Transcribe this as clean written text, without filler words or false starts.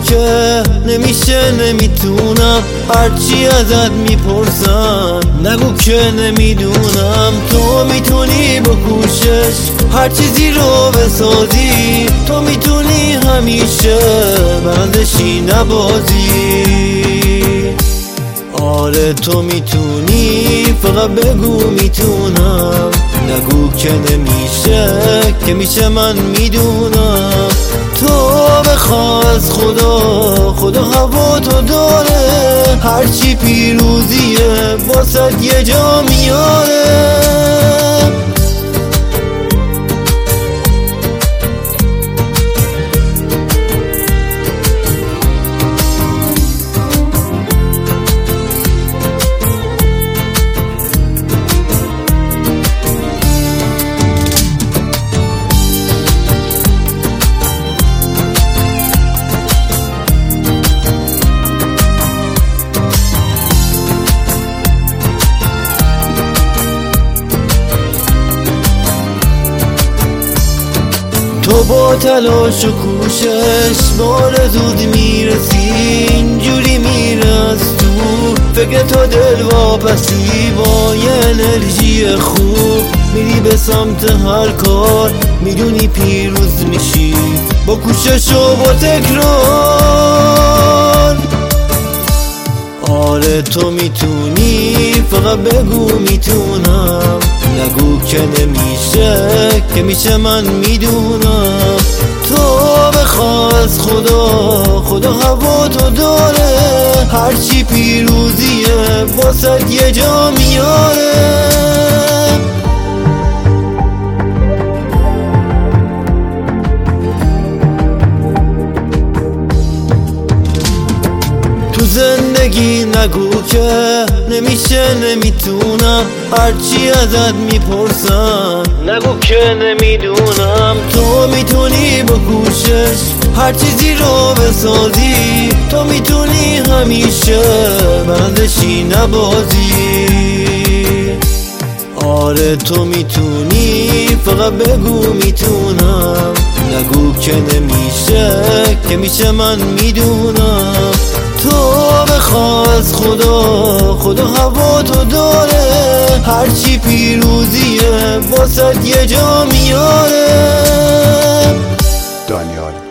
که نمیشه نمیتونم، هرچی ازت میپرسم نگو که نمیدونم. تو میتونی با کوشش هر چیزی رو بسازی، تو میتونی همیشه برندشی نبازی. آره تو میتونی، فقط بگو میتونم، نگو که نمیشه که میشه من میدونم. تو بخواست خدا هوا تو داره، هرچی پیروزیه واسه یه جا میاره. تو با تلاش و کوشش بار زود میرسی، اینجوری میره از تو فکر تو دل واپسی. با یه انرژی خوب میری به سمت هر کار، میدونی پیروز میشی با کوشش و با تکرار. آره تو میتونی، فقط بگو میتونم، نگو که نمیشه که میشه من میدونم. تو بخواست خدا هوا تو داره، هرچی پیروزیه واسه یه جا میاره. زندگی نگو که نمیشه نمیتونم، هرچی ازت میپرسم نگو که نمیدونم. تو میتونی با کوشش هر چیزی رو بسازی، تو میتونی همیشه برندشی نبازی. آره تو میتونی، فقط بگو میتونم، نگو که نمیشه که میشه من میدونم. تو بخواست خدا هوا تو داره، هرچی پیروزیه واسه یه جا میاره. دانیال